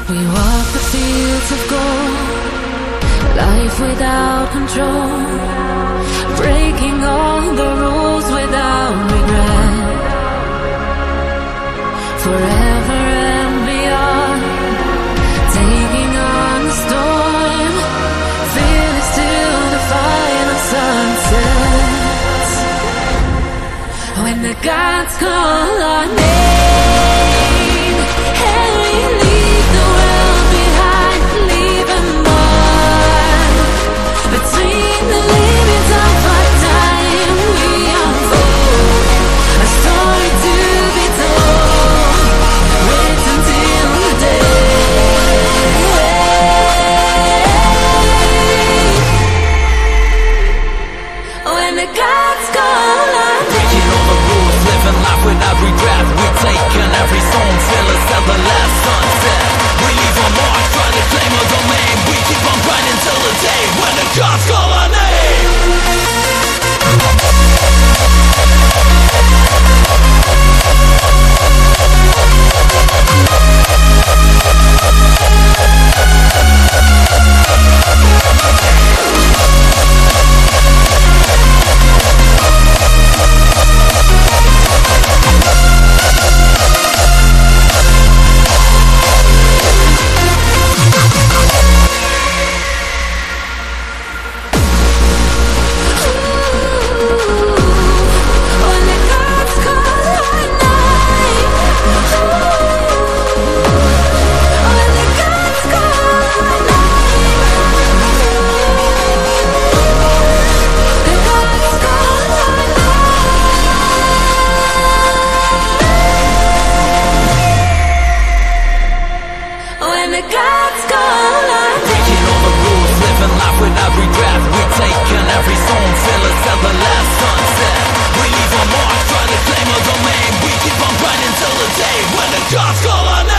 We walk the fields of gold, life without control, breaking all the rules without regret. Forever and beyond, taking on the storm, fearless till the final sunsets. When the gods call our name, and we leave the world behind, leave a mark between the limits of our time. We unfold a story to be told, written till the day. When the gods call our name, breaking all the rules, living life without regret. We're taking every song, fearless till the last sunset. We leave our mark, try to claim our domain. We keep on grinding till the day when the gods call our name. Breaking all the rules, living life without regret. We're taking every song, fearless till the last sunset. We leave our mark, try to claim our domain. We keep on grinding till the day when the gods call our name.